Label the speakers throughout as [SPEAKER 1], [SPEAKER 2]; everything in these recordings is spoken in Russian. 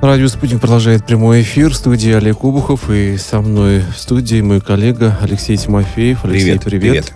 [SPEAKER 1] Радио «Спутник» продолжает прямой эфир. В студии Олег Обухов. И со мной в студии мой коллега Алексей Тимофеев. Алексей, привет.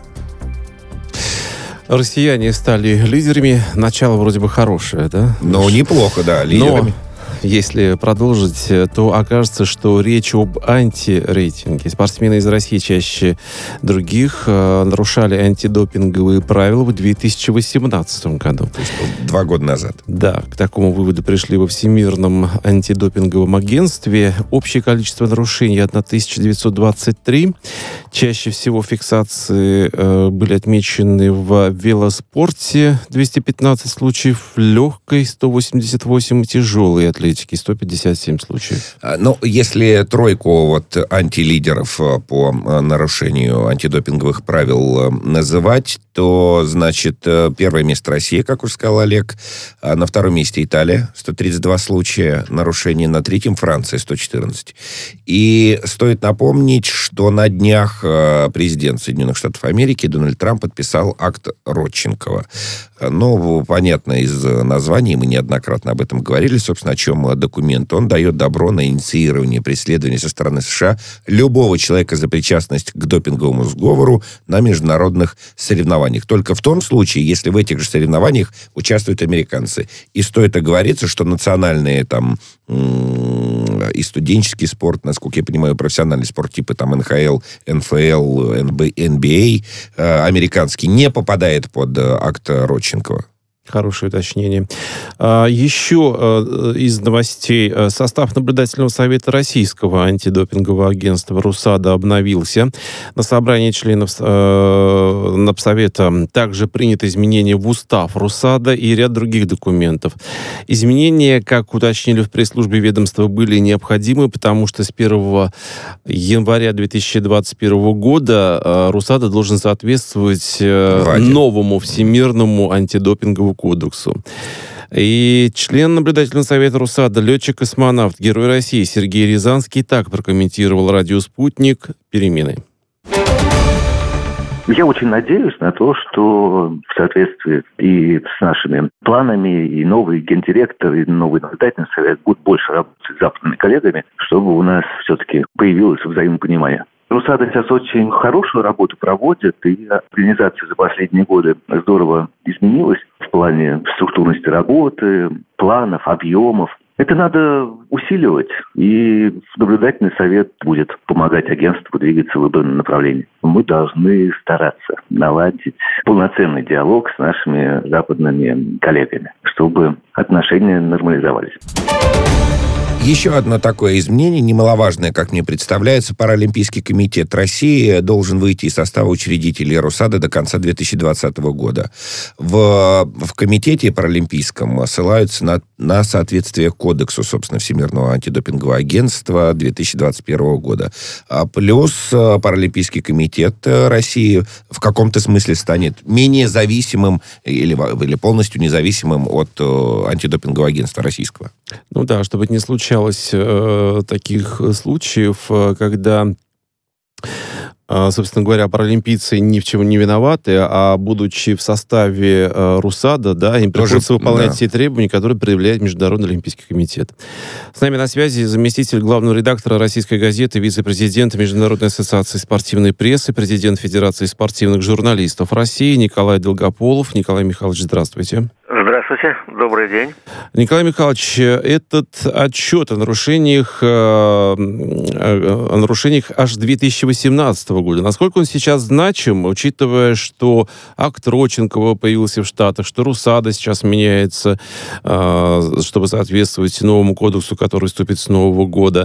[SPEAKER 1] Россияне стали лидерами. Начало вроде бы хорошее, да?
[SPEAKER 2] Ну, неплохо, да, лидерами.
[SPEAKER 1] Но если продолжить, то окажется, что речь об антирейтинге. Спортсмены из России чаще других нарушали антидопинговые правила в 2018 году.
[SPEAKER 2] То есть 2 года назад.
[SPEAKER 1] Да, к такому выводу пришли во Всемирном антидопинговом агентстве. Общее количество нарушений 1923. Чаще всего фиксации были отмечены в велоспорте 215 случаев, в легкой 188 и тяжелой атлетике 157 случаев.
[SPEAKER 2] Ну, если тройку антилидеров по нарушению антидопинговых правил называть, то, значит, первое место Россия, как уже сказал Олег, на втором месте Италия, 132 случая нарушений, на третьем Франция, 114. И стоит напомнить, что на днях президент Соединенных Штатов Америки Дональд Трамп подписал акт Родченкова. Ну, понятно, из названий, мы неоднократно об этом говорили, собственно, о чем документ. Он дает добро на инициирование преследования со стороны США любого человека за причастность к допинговому сговору на международных соревнованиях. Только в том случае, если в этих же соревнованиях участвуют американцы. И стоит оговориться, что национальные там и студенческий спорт, насколько я понимаю, профессиональный спорт типа там НХЛ, НФЛ, НБА, американский, не попадает под акт Родченкова.
[SPEAKER 1] Хорошее уточнение. Еще из новостей. Состав наблюдательного совета Российского антидопингового агентства «Русада» обновился. На собрании членов Напсовета также принято изменения в устав «Русада» и ряд других документов. Изменения, как уточнили в пресс-службе ведомства, были необходимы, потому что с 1 января 2021 года «Русада» должен соответствовать новому Всемирному антидопинговому кодексу. И член наблюдательного совета «Русада», летчик-космонавт, Герой России Сергей Рязанский так прокомментировал радио «Спутник» перемены.
[SPEAKER 3] Я очень надеюсь на то, что в соответствии и с нашими планами, и новый гендиректор, и новый наблюдательный совет будут больше работать с западными коллегами, чтобы у нас все-таки появилось взаимопонимание. «Русада» сейчас очень хорошую работу проводит, и организация за последние годы здорово изменилась в плане структурности работы, планов, объемов. Это надо усиливать, и наблюдательный совет будет помогать агентству двигаться в выбранном направлении. Мы должны стараться наладить полноценный диалог с нашими западными коллегами, чтобы отношения нормализовались.
[SPEAKER 2] Еще одно такое изменение, немаловажное, как мне представляется. Паралимпийский комитет России должен выйти из состава учредителей «Русада» до конца 2020 года. В комитете паралимпийском ссылаются на соответствие кодексу, собственно, Всемирного антидопингового агентства 2021 года. Плюс Паралимпийский комитет России в каком-то смысле станет менее зависимым или полностью независимым от антидопингового агентства российского.
[SPEAKER 1] Ну да, чтобы это не случилось таких случаев, когда, собственно говоря, паралимпийцы ни в чем не виноваты, а будучи в составе «Русада», да, им приходится выполнять те требования, которые предъявляет Международный олимпийский комитет. С нами на связи заместитель главного редактора «Российской газеты», вице-президент Международной ассоциации спортивной прессы, президент Федерации спортивных журналистов России Николай Долгополов. Николай Михайлович, здравствуйте.
[SPEAKER 4] Здравствуйте, добрый день.
[SPEAKER 1] Николай Михайлович, этот отчет о нарушениях аж 2018 года, насколько он сейчас значим, учитывая, что акт Родченкова появился в Штатах, что «Русада» сейчас меняется, чтобы соответствовать новому кодексу, который вступит с Нового года.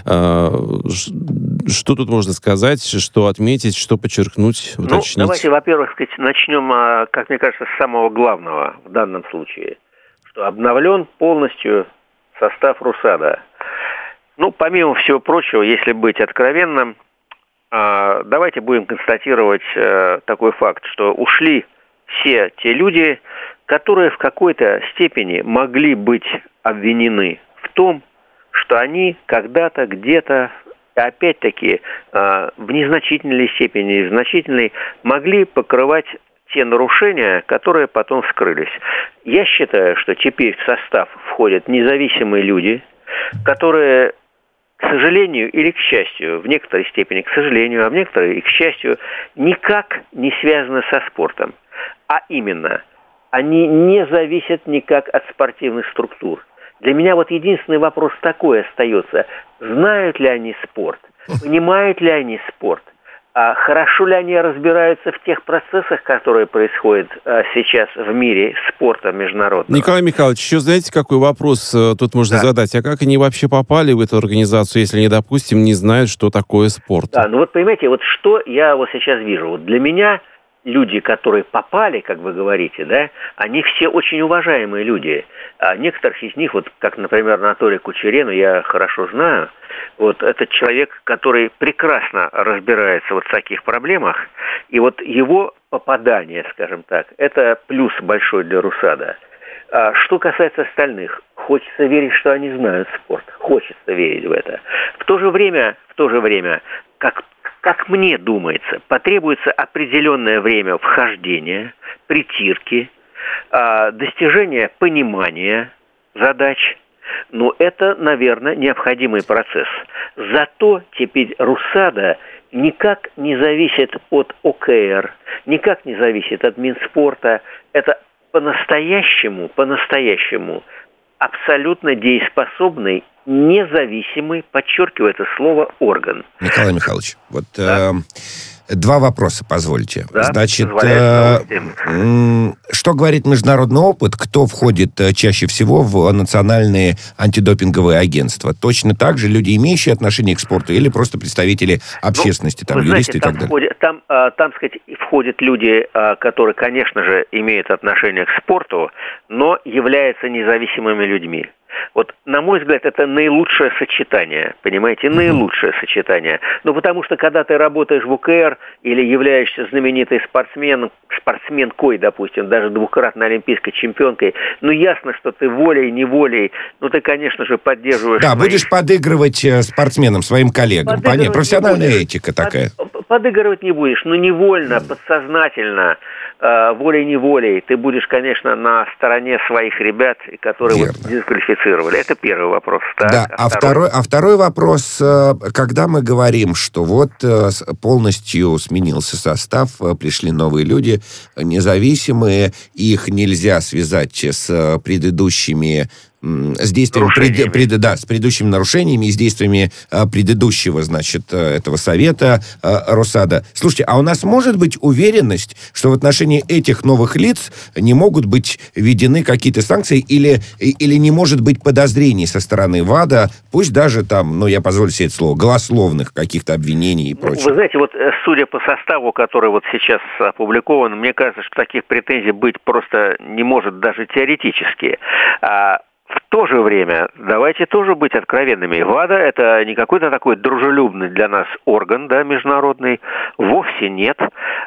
[SPEAKER 1] Что тут можно сказать, что отметить, что подчеркнуть, уточнить?
[SPEAKER 4] Давайте, во-первых, начнем, как мне кажется, с самого главного в данном случае, что обновлен полностью состав «Русада». Помимо всего прочего, если быть откровенным, давайте будем констатировать такой факт, что ушли все те люди, которые в какой-то степени могли быть обвинены в том, что они когда-то, где-то, опять-таки, в незначительной степени и значительной, могли покрывать те нарушения, которые потом вскрылись. Я считаю, что теперь в состав входят независимые люди, которые, к сожалению или к счастью, в некоторой степени к сожалению, а в некоторой и к счастью, никак не связаны со спортом. А именно, они не зависят никак от спортивных структур. Для меня вот единственный вопрос такой остается. Знают ли они спорт? Понимают ли они спорт? А хорошо ли они разбираются в тех процессах, которые происходят сейчас в мире спорта международного?
[SPEAKER 1] Николай Михайлович, еще знаете, какой вопрос тут можно задать? А как они вообще попали в эту организацию, если они, допустим, не знают, что такое спорт?
[SPEAKER 4] Да, ну вот понимаете, вот что я вот сейчас вижу. Вот для меня люди, которые попали, как вы говорите, да, они все очень уважаемые люди. А некоторых из них, вот как, например, Анатолия Кучерену, я хорошо знаю. Вот это человек, который прекрасно разбирается вот в таких проблемах. И вот его попадание, скажем так, это плюс большой для РУСАДА. А что касается остальных, хочется верить, что они знают спорт. Хочется верить в это. В то же время, как мне думается, потребуется определенное время вхождения, притирки, достижения понимания задач. Но это, наверное, необходимый процесс. Зато теперь РУСАДА никак не зависит от ОКР, никак не зависит от Минспорта. Это по-настоящему абсолютно дееспособный, независимый, подчеркиваю это слово, орган.
[SPEAKER 2] Николай Михайлович, вот два вопроса, позвольте.
[SPEAKER 4] Да,
[SPEAKER 2] значит, что говорит международный опыт, кто входит чаще всего в национальные антидопинговые агентства? Точно так же люди, имеющие отношение к спорту, или просто представители общественности, там, юристы,
[SPEAKER 4] знаете,
[SPEAKER 2] и так далее?
[SPEAKER 4] Там, сказать, входят люди, которые, конечно же, имеют отношение к спорту, но являются независимыми людьми. Вот, на мой взгляд, это наилучшее сочетание, понимаете, наилучшее сочетание. Ну, потому что, когда ты работаешь в УКР или являешься знаменитой спортсменкой, допустим, даже двукратной олимпийской чемпионкой, ну, ясно, что ты волей-неволей, ну, ты, конечно же, поддерживаешь...
[SPEAKER 2] Да, будешь подыгрывать спортсменам, своим коллегам. Понятно, профессиональная этика такая.
[SPEAKER 4] Подыгрывать не будешь, но невольно, подсознательно, волей-неволей ты будешь, конечно, на стороне своих ребят, которые вот дисквалифицировали. Это первый вопрос. Так,
[SPEAKER 2] да, а второй вопрос, когда мы говорим, что вот полностью сменился состав, пришли новые люди, независимые, их нельзя связать с предыдущими с действием с предыдущими нарушениями и с действиями предыдущего, значит, этого совета РУСАДА. Слушайте, а у нас может быть уверенность, что в отношении этих новых лиц не могут быть введены какие-то санкции или не может быть подозрений со стороны ВАДА, пусть даже там, ну, я позволю себе это слово, голословных каких-то обвинений и прочее?
[SPEAKER 4] Вы знаете, вот судя по составу, который вот сейчас опубликован, мне кажется, что таких претензий быть просто не может даже теоретически. В то же время, давайте тоже быть откровенными. ВАДА – это не какой-то такой дружелюбный для нас орган, да, международный, вовсе нет.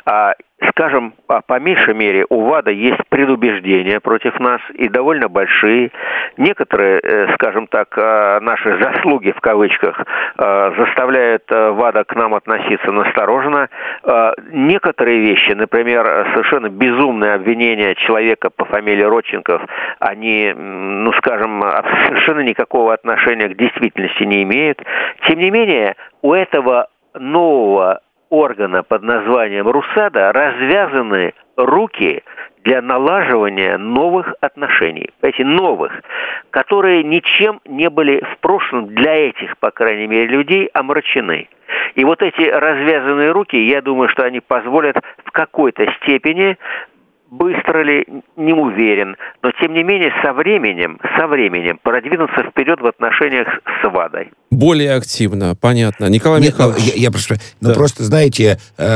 [SPEAKER 4] Скажем, по меньшей мере, у ВАДА есть предубеждения против нас, и довольно большие. Некоторые, скажем так, наши заслуги, в кавычках, заставляют ВАДА к нам относиться настороженно. Некоторые вещи, например, совершенно безумные обвинения человека по фамилии Родченков, они, ну, скажем, совершенно никакого отношения к действительности не имеют. Тем не менее, у этого нового органа под названием РУСАДА развязаны руки для налаживания новых отношений. Эти новых, которые ничем не были в прошлом для этих, по крайней мере, людей омрачены. И вот эти развязанные руки, я думаю, что они позволят в какой-то степени, быстро ли, не уверен, но тем не менее со временем продвинуться вперед в отношениях с ВАДой.
[SPEAKER 1] Более активно, понятно. Николай Михайлович.
[SPEAKER 2] Я прошу, просто, знаете,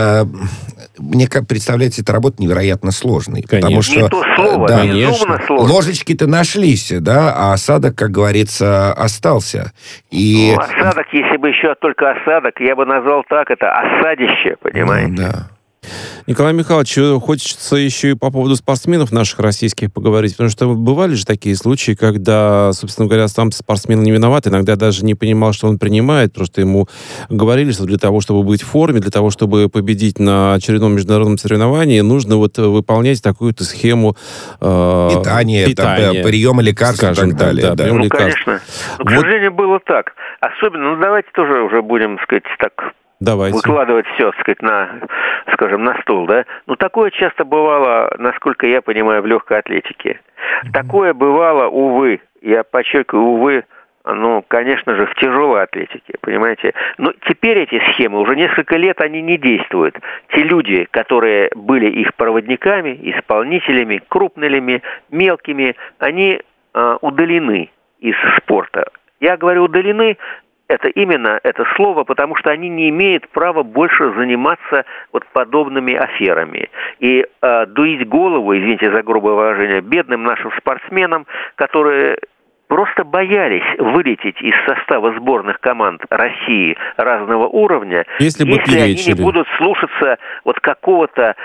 [SPEAKER 2] мне как представляется, эта работа невероятно сложной.
[SPEAKER 1] Конечно.
[SPEAKER 2] Потому что,
[SPEAKER 4] не то слово,
[SPEAKER 2] да,
[SPEAKER 4] безумно сложно.
[SPEAKER 2] Ложечки-то нашлись, да, а осадок, как говорится, остался. И...
[SPEAKER 4] Ну, осадок, если бы еще только осадок, я бы назвал так, это осадище, понимаете?
[SPEAKER 2] Да.
[SPEAKER 1] Николай Михайлович, хочется еще и по поводу спортсменов наших российских поговорить, потому что бывали же такие случаи, когда, собственно говоря, сам спортсмен не виноват, иногда даже не понимал, что он принимает, просто ему говорили, что для того, чтобы быть в форме, для того, чтобы победить на очередном международном соревновании, нужно вот выполнять такую-то схему
[SPEAKER 2] питания. Приема лекарств и так далее.
[SPEAKER 4] Да. Ну, конечно. Но, к сожалению, было так. Особенно, давайте тоже уже будем, сказать, так...
[SPEAKER 1] Давайте.
[SPEAKER 4] Выкладывать все, так сказать, на стол, да? Ну, такое часто бывало, насколько я понимаю, в легкой атлетике. Такое бывало, увы, я подчеркиваю, увы, конечно же, в тяжелой атлетике, понимаете? Но теперь эти схемы, уже несколько лет они не действуют. Те люди, которые были их проводниками, исполнителями, крупными, мелкими, они удалены из спорта. Я говорю удалены, это именно это слово, потому что они не имеют права больше заниматься вот подобными аферами. И дуить голову, извините за грубое выражение, бедным нашим спортсменам, которые просто боялись вылететь из состава сборных команд России разного уровня, если они не будут слушаться вот какого-то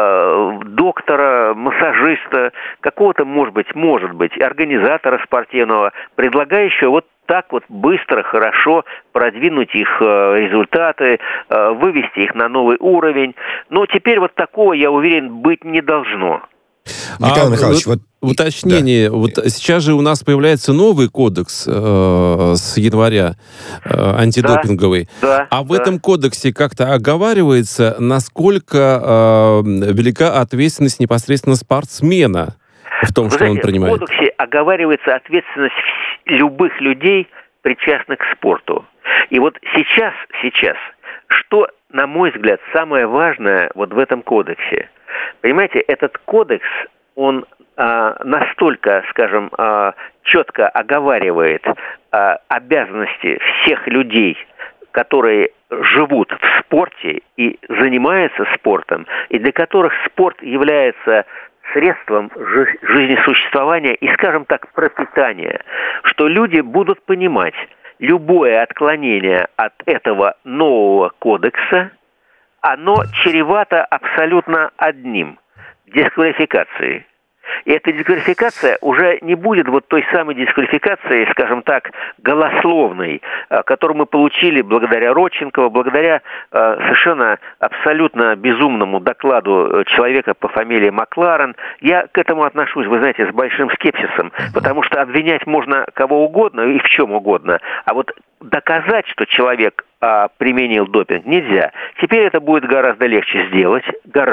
[SPEAKER 4] доктора, массажиста, какого-то, может быть, организатора спортивного, предлагающего вот так вот быстро, хорошо продвинуть их результаты, вывести их на новый уровень. Но теперь вот такого, я уверен, быть не должно.
[SPEAKER 2] Николай Михайлович,
[SPEAKER 1] уточнение. Да. Вот сейчас же у нас появляется новый кодекс с января антидопинговый.
[SPEAKER 4] Да,
[SPEAKER 1] в этом кодексе как-то оговаривается, насколько велика ответственность непосредственно спортсмена в том, что он принимает.
[SPEAKER 4] В кодексе оговаривается ответственность любых людей, причастных к спорту. И вот сейчас, что, на мой взгляд, самое важное вот в этом кодексе? Понимаете, этот кодекс, он настолько, скажем, четко оговаривает обязанности всех людей, которые живут в спорте и занимаются спортом, и для которых спорт является средством жизнесуществования и, скажем так, пропитания, что люди будут понимать, любое отклонение от этого нового кодекса, оно чревато абсолютно одним – дисквалификацией. И эта дисквалификация уже не будет вот той самой дисквалификацией, скажем так, голословной, которую мы получили благодаря Родченкову, благодаря совершенно абсолютно безумному докладу человека по фамилии Макларен. Я к этому отношусь, вы знаете, с большим скепсисом, потому что обвинять можно кого угодно и в чем угодно, а вот доказать, что человек применил допинг, нельзя. Теперь это будет гораздо легче сделать,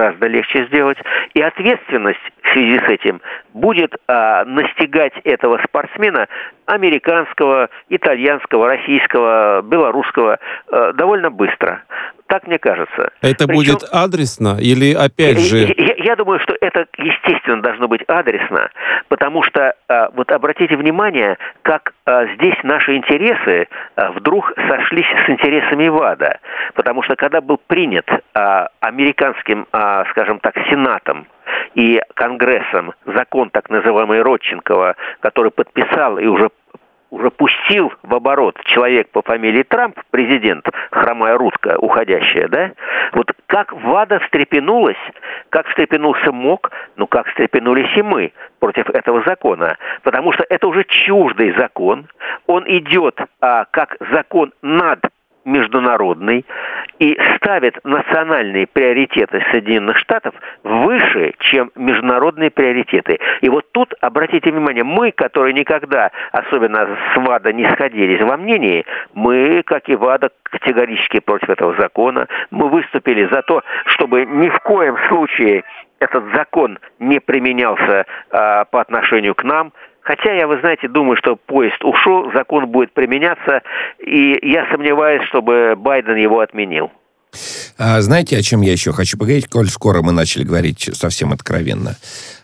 [SPEAKER 4] и ответственность в связи с этим будет настигать этого спортсмена американского, итальянского, российского, белорусского довольно быстро. Так мне кажется.
[SPEAKER 1] Это будет адресно или опять же...
[SPEAKER 4] Я думаю, что это, естественно, должно быть адресно, потому что, вот обратите внимание, как здесь наши интересы вдруг сошлись с интересами ВАДА. Потому что, когда был принят американским, скажем так, Сенатом и Конгрессом закон так называемый Родченкова, который подписал и уже пустил в оборот человек по фамилии Трамп, президент, хромая рутка, уходящая, да? Вот как ВАДА встрепенулась, как встрепенулся МОК, как встрепенулись и мы против этого закона. Потому что это уже чуждый закон, он идет как закон международный и ставит национальные приоритеты Соединенных Штатов выше, чем международные приоритеты. И вот тут, обратите внимание, мы, которые никогда, особенно с ВАДА, не сходились во мнении, мы, как и ВАДА, категорически против этого закона. Мы выступили за то, чтобы ни в коем случае этот закон не применялся по отношению к нам. Хотя я, вы знаете, думаю, что поезд ушел, закон будет применяться, и я сомневаюсь, чтобы Байден его отменил.
[SPEAKER 2] Знаете, о чем я еще хочу поговорить, коль скоро мы начали говорить совсем откровенно?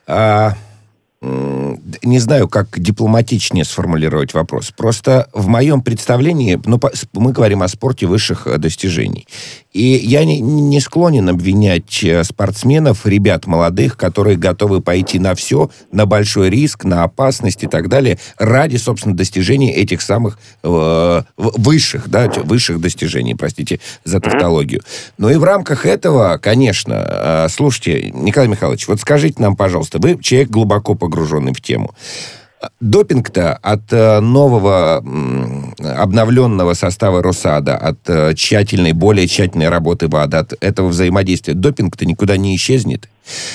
[SPEAKER 2] Не знаю, как дипломатичнее сформулировать вопрос. Просто в моем представлении, мы говорим о спорте высших достижений. И я не склонен обвинять спортсменов, ребят молодых, которые готовы пойти на все, на большой риск, на опасность и так далее, ради, собственно, достижения этих самых высших достижений, простите за тавтологию. Но и в рамках этого, конечно, слушайте, Николай Михайлович, вот скажите нам, пожалуйста, вы человек глубоко погруженный в тему. Допинг-то от нового обновленного состава Росада, от более тщательной работы ВАДА, от этого взаимодействия, допинг-то никуда не исчезнет.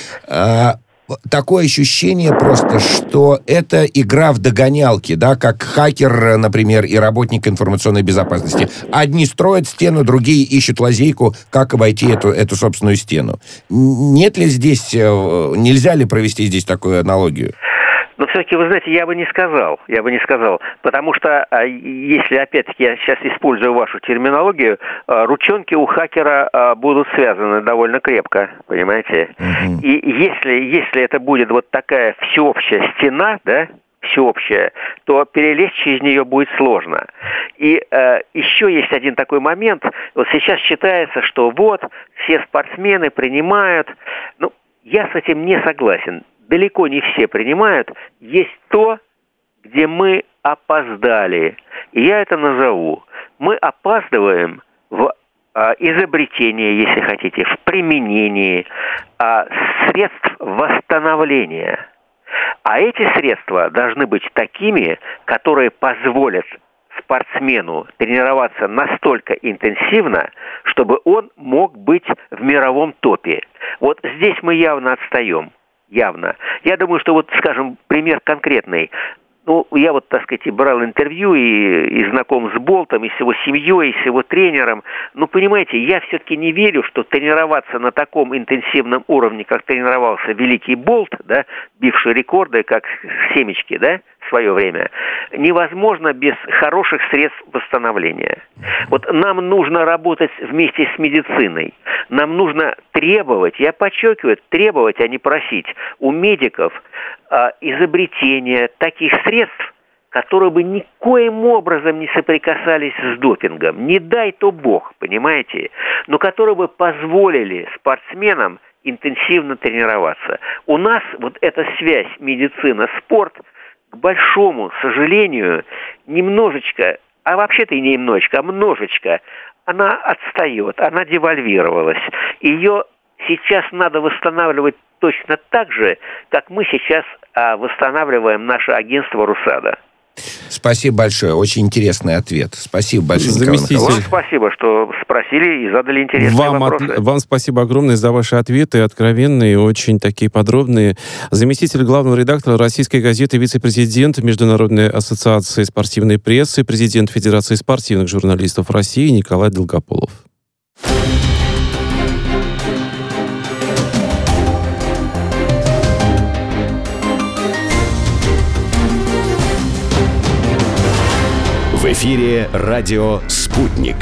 [SPEAKER 2] Такое ощущение просто, что это игра в догонялки, да, как хакер, например, и работник информационной безопасности. Одни строят стену, другие ищут лазейку, как обойти эту собственную стену. Нет ли здесь, нельзя ли провести здесь такую аналогию?
[SPEAKER 4] Но все-таки, вы знаете, я бы не сказал, потому что, если, опять-таки, я сейчас использую вашу терминологию, ручонки у хакера будут связаны довольно крепко, понимаете? И если это будет вот такая всеобщая стена, да, всеобщая, то перелезть через нее будет сложно. И еще есть один такой момент, вот сейчас считается, что вот, все спортсмены принимают, я с этим не согласен. Далеко не все принимают. Есть то, где мы опоздали. И я это назову. Мы опаздываем в изобретении, если хотите, в применении средств восстановления. А эти средства должны быть такими, которые позволят спортсмену тренироваться настолько интенсивно, чтобы он мог быть в мировом топе. Вот здесь мы явно отстаем. Явно. Я думаю, что вот, скажем, пример конкретный. Я вот, так сказать, брал интервью и знаком с Болтом, и с его семьей, и с его тренером. Понимаете, я все-таки не верю, что тренироваться на таком интенсивном уровне, как тренировался великий Болт, да, бивший рекорды, как семечки, да, в свое время, невозможно без хороших средств восстановления. Вот нам нужно работать вместе с медициной. Нам нужно требовать, я подчеркиваю, требовать, а не просить, у медиков изобретения таких средств, которые бы никоим образом не соприкасались с допингом. Не дай то Бог, понимаете? Но которые бы позволили спортсменам интенсивно тренироваться. У нас вот эта связь медицина-спорт, к большому сожалению, немножечко, а вообще-то и не немножечко, а множечко, она отстает, она девальвировалась. Ее сейчас надо восстанавливать точно так же, как мы сейчас восстанавливаем наше агентство РУСАДА.
[SPEAKER 2] Спасибо большое. Очень интересный ответ. Спасибо большое, Николай Михайлович.
[SPEAKER 4] Вам спасибо, что спросили и задали интересные вопросы.
[SPEAKER 1] Вам спасибо огромное за ваши ответы, откровенные, очень такие подробные. Заместитель главного редактора российской газеты, вице-президент Международной ассоциации спортивной прессы, президент Федерации спортивных журналистов России Николай Долгополов.
[SPEAKER 5] В эфире радио «Спутник».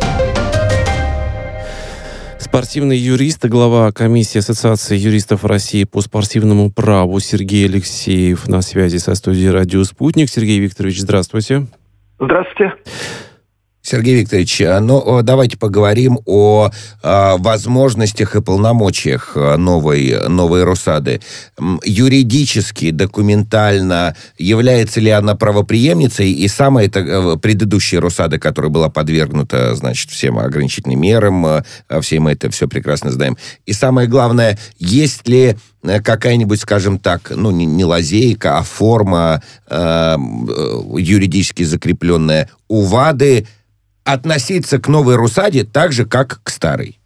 [SPEAKER 1] Спортивный юрист, глава комиссии Ассоциации юристов России по спортивному праву Сергей Алексеев на связи со студией «Радио Спутник». Сергей Викторович, здравствуйте.
[SPEAKER 6] Здравствуйте.
[SPEAKER 2] Сергей Викторович, давайте поговорим о возможностях и полномочиях новой Росады. Юридически, документально, является ли она правопреемницей, и самая предыдущая Росада, которая была подвергнута, всем ограничительным мерам, все мы это все прекрасно знаем. И самое главное, есть ли какая-нибудь, скажем так, не лазейка, а форма юридически закрепленная у ВАДы относиться к новой Русаде так же, как к старой?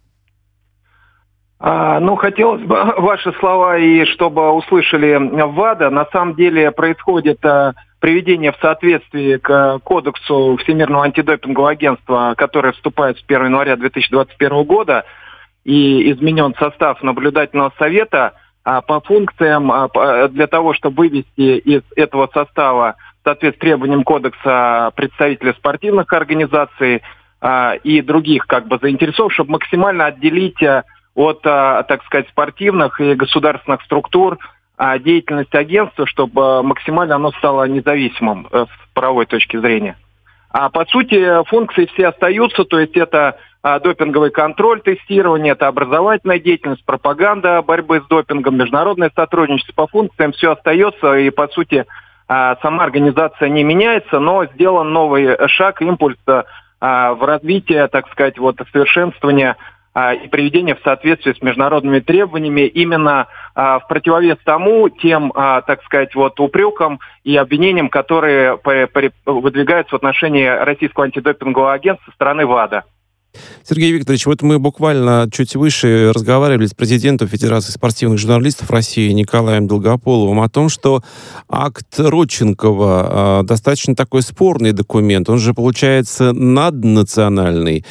[SPEAKER 6] Хотелось бы ваши слова, и чтобы услышали ВАДА. На самом деле происходит приведение в соответствии к кодексу Всемирного антидопингового агентства, который вступает с 1 января 2021 года, и изменен состав наблюдательного совета по функциям для того, чтобы вывести из этого состава в соответствии с требованиям кодекса представителей спортивных организаций и других заинтересованных, чтобы максимально отделить от, так сказать, спортивных и государственных структур деятельность агентства, чтобы максимально оно стало независимым с правовой точки зрения. А по сути функции все остаются, то есть это допинговый контроль, тестирование, это образовательная деятельность, пропаганда борьбы с допингом, международное сотрудничество. По функциям все остается, и по сути сама организация не меняется, но сделан новый шаг, импульс в развитие, так сказать, совершенствование и приведение в соответствие с международными требованиями именно в противовес тем, так сказать, упрекам и обвинениям, которые выдвигаются в отношении Российского антидопингового агентства со стороны ВАДА.
[SPEAKER 1] Сергей Викторович, мы буквально чуть выше разговаривали с президентом Федерации спортивных журналистов России Николаем Долгополовым о том, что акт Родченкова достаточно такой спорный документ. Он же, получается, наднациональный.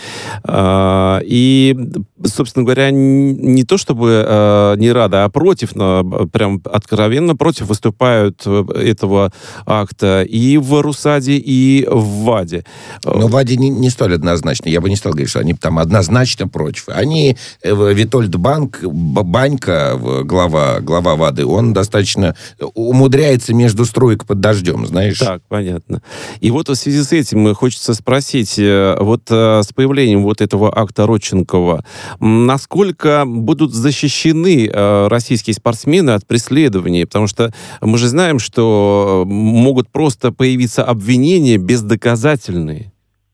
[SPEAKER 1] И, собственно говоря, не то чтобы не рада, а против, прям откровенно против выступают этого акта и в РУСАДе, и в ВАДе.
[SPEAKER 2] Но в ВАДе не столь однозначно. Я бы не стал говорить, что они там однозначно против. Витольд Банька, глава ВАДы, он достаточно умудряется между струек под дождем, знаешь.
[SPEAKER 1] Так, понятно. И в связи с этим хочется спросить, с появлением этого акта Родченкова, насколько будут защищены российские спортсмены от преследования? Потому что мы же знаем, что могут просто появиться обвинения бездоказательные.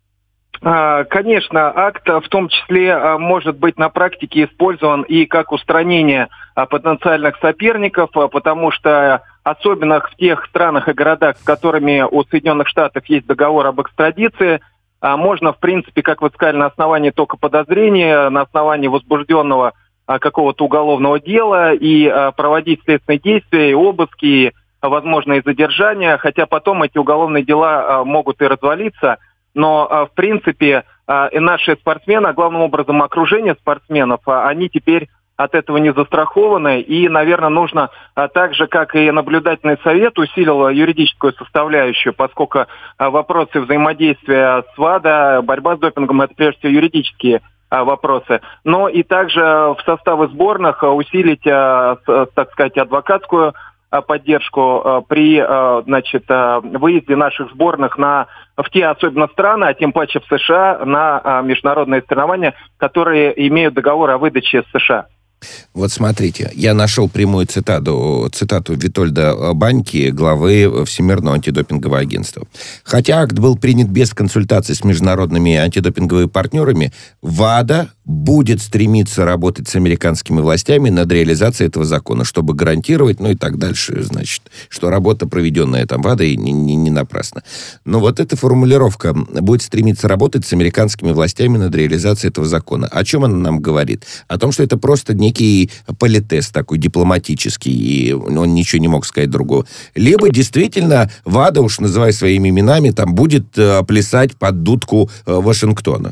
[SPEAKER 6] Конечно, акт в том числе может быть на практике использован и как устранение потенциальных соперников, потому что особенно в тех странах и городах, с которыми у Соединенных Штатов есть договор об экстрадиции, можно, в принципе, как вы сказали, на основании только подозрения, на основании возбужденного какого-то уголовного дела и проводить следственные действия, и обыски, и возможные задержания, хотя потом эти уголовные дела могут и развалиться. Но, в принципе, и наши спортсмены, а главным образом окружение спортсменов, они теперь от этого не застрахованы. И, наверное, нужно, так же, как и наблюдательный совет, усилил юридическую составляющую, поскольку вопросы взаимодействия с ВАДА, борьба с допингом – это прежде всего юридические вопросы. Но и также в составы сборных усилить, так сказать, адвокатскую поддержку при выезде наших сборных в те особенно страны, а тем паче в США, на международные соревнования, которые имеют договор о выдаче с США.
[SPEAKER 2] Вот смотрите, я нашел прямую цитату Витольда Баньки, главы Всемирного антидопингового агентства. Хотя акт был принят без консультаций с международными антидопинговыми партнерами, ВАДА будет стремиться работать с американскими властями над реализацией этого закона, чтобы гарантировать, и так дальше, значит, что работа, проведенная там ВАДой, не напрасна. Но эта формулировка будет стремиться работать с американскими властями над реализацией этого закона. О чем она нам говорит? О том, что это просто некий политес такой дипломатический, и он ничего не мог сказать другого. Либо действительно ВАДА, уж называя своими именами, там будет плясать под дудку Вашингтона.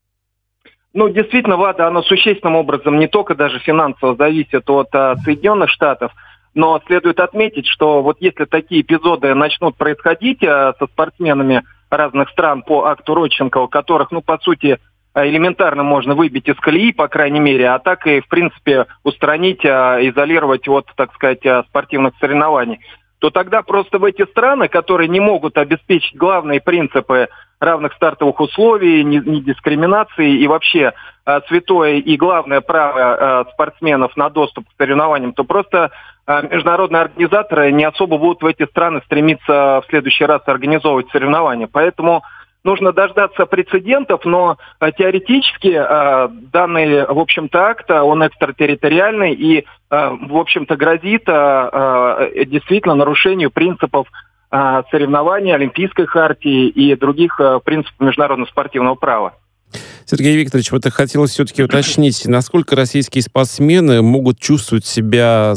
[SPEAKER 6] Действительно, ВАДА, оно существенным образом не только даже финансово зависит от Соединенных Штатов, но следует отметить, что если такие эпизоды начнут происходить со спортсменами разных стран по акту Родченкова, которых, по сути, элементарно можно выбить из колеи, по крайней мере, а так и, в принципе, устранить, изолировать от, так сказать, спортивных соревнований, то тогда просто в эти страны, которые не могут обеспечить главные принципы равных стартовых условий, недискриминации и вообще святое и главное право спортсменов на доступ к соревнованиям, то просто международные организаторы не особо будут в эти страны стремиться в следующий раз организовывать соревнования. Поэтому нужно дождаться прецедентов, но теоретически данный, в общем-то, акт, он экстратерриториальный и, в общем-то, грозит действительно нарушению принципов соревнований, Олимпийской хартии и других принципов международного спортивного права.
[SPEAKER 1] Сергей Викторович, хотелось все-таки уточнить, насколько российские спортсмены могут чувствовать себя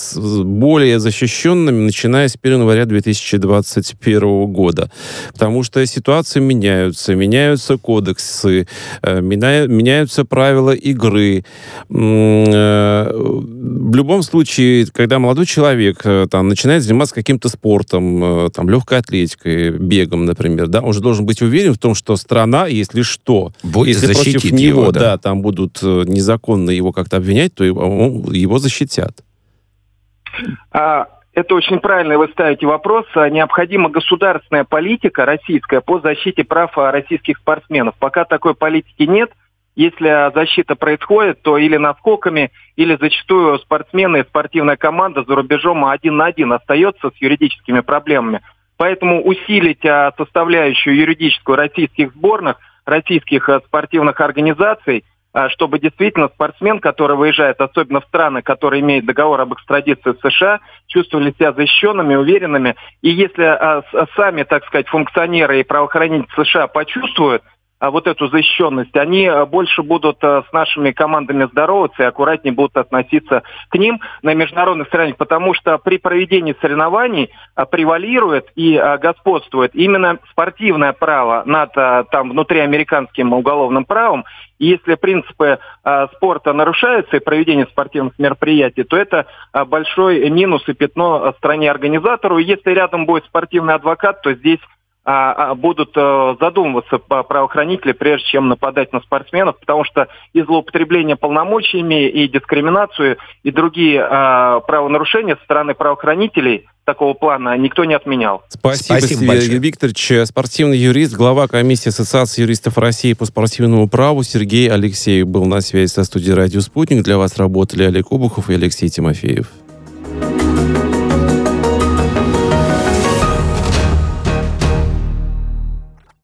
[SPEAKER 1] более защищенными, начиная с 1 января 2021 года. Потому что ситуации меняются кодексы, меняются правила игры. В любом случае, когда молодой человек начинает заниматься каким-то спортом, легкой атлетикой, бегом, например, он же должен быть уверен в том, что страна, если что, если против него, там будут незаконно его как-то обвинять, то его защитят.
[SPEAKER 6] Это очень правильно вы ставите вопрос. Необходима государственная политика российская по защите прав российских спортсменов. Пока такой политики нет, если защита происходит, то или наскоками, или зачастую спортсмены и спортивная команда за рубежом один на один остается с юридическими проблемами. Поэтому усилить составляющую юридическую российских сборных, российских спортивных организаций, чтобы действительно спортсмен, который выезжает, особенно в страны, которые имеют договор об экстрадиции с США, чувствовали себя защищенными, уверенными. И если сами, так сказать, функционеры и правоохранители США почувствуют вот эту защищенность, они больше будут с нашими командами здороваться и аккуратнее будут относиться к ним на международных соревнованиях, потому что при проведении соревнований превалирует и господствует именно спортивное право над внутриамериканским уголовным правом. И если принципы спорта нарушаются и проведение спортивных мероприятий, то это большой минус и пятно стране-организатору. И если рядом будет спортивный адвокат, то здесь будут задумываться правоохранители, прежде чем нападать на спортсменов, потому что и злоупотребление полномочиями, и дискриминацию, и другие правонарушения со стороны правоохранителей такого плана никто не отменял.
[SPEAKER 1] Спасибо Сергей Викторович. Спортивный юрист, глава комиссии Ассоциации юристов России по спортивному праву Сергей Алексеев был на связи со студией «Радио Спутник». Для вас работали Олег Обухов и Алексей Тимофеев.